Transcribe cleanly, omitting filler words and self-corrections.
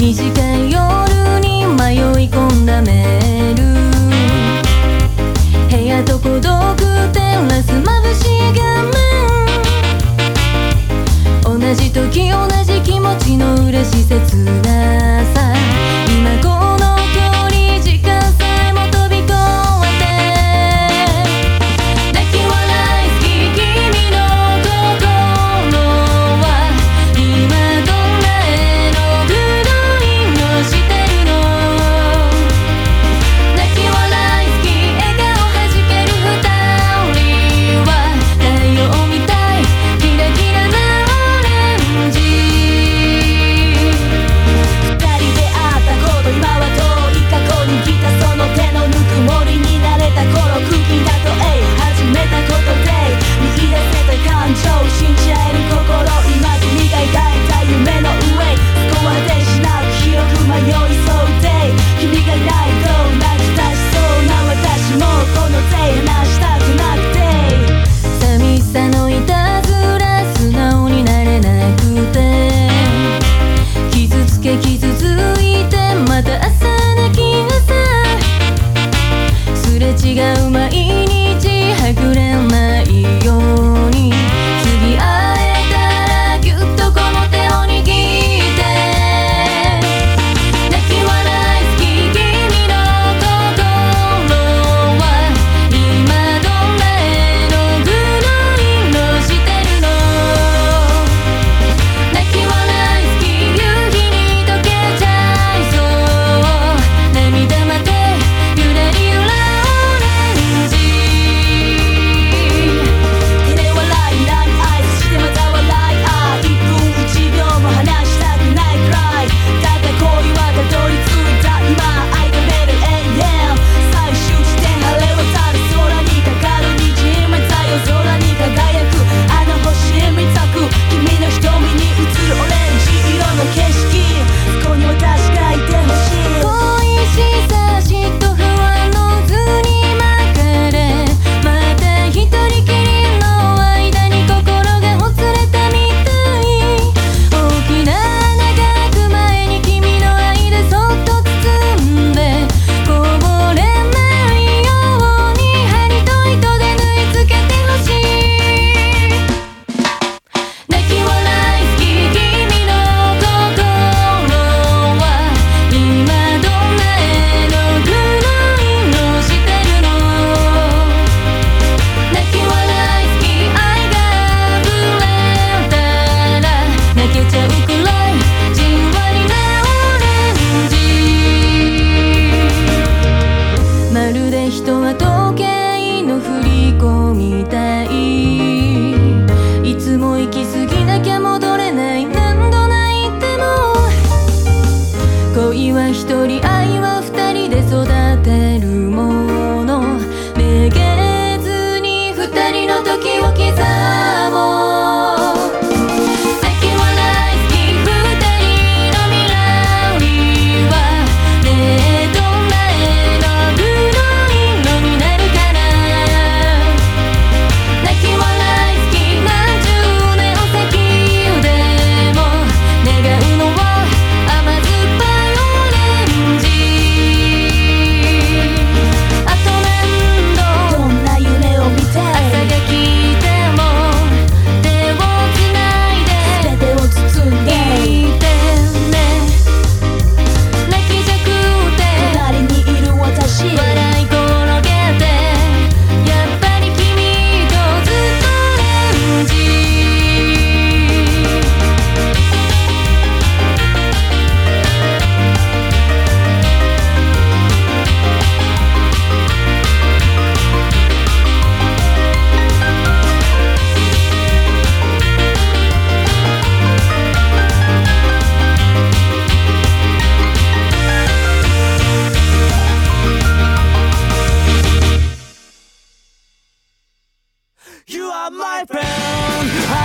短い夜に迷い込んだメール、部屋と孤独照らす眩しい画面、同じ時同じ気持ちの嬉し切なさ、今この距離時間さえも飛び越えて泣き笑い好き君の心は今どんな絵の具の色してるの、泣き笑い好き笑顔はじける二人は太陽みたいキラキラなオレンジ、二人出会ったこと今は遠い過去に来た、その手のぬくもりになれた頃、空気だと始めたことで見出せた感情、信じ合える心、今君が描いた夢の上、スコアでしなく広く迷いそうで、君がいないと泣き出しそうな私もこの手離したくなくて、寂しさのいたずら素直になれなくて、傷つけ傷ついてまた朝泣き朝、すれ違う毎日はぐれないように、次会えたらぎゅっとこの手を握って泣き笑い好き君の心は今どんな絵の具の色してるの、泣き笑い好き夕日に溶けちゃいそう、涙までゆらりゆらオレンジ、照れ笑い波合図してまた笑い、1分1秒も離したくないくらい、ただ恋はたどり着いた今愛が出る永遠、最終地点晴れ渡る空にかかる虹めた夜空に輝くあの星見たく、君の瞳に映るオレンジ色の景色、そこに私がいてほしい、恋しさ嫉妬不安の渦に巻かれ、また一人きりの間に心がほつれたみたい、大きな穴が開く前に君の愛でそっと包んで、こぼれないように針と糸で縫い付けてほしい、泣き笑い好き君の心は今どんな絵の具の色してるの、泣き笑い好き愛が溢れたら泣けちゃうくらいじんわりなオレンジ、まるで人は時計の振り子みたい、いつも行き過ぎなきゃ戻れない、何度泣いても恋は一人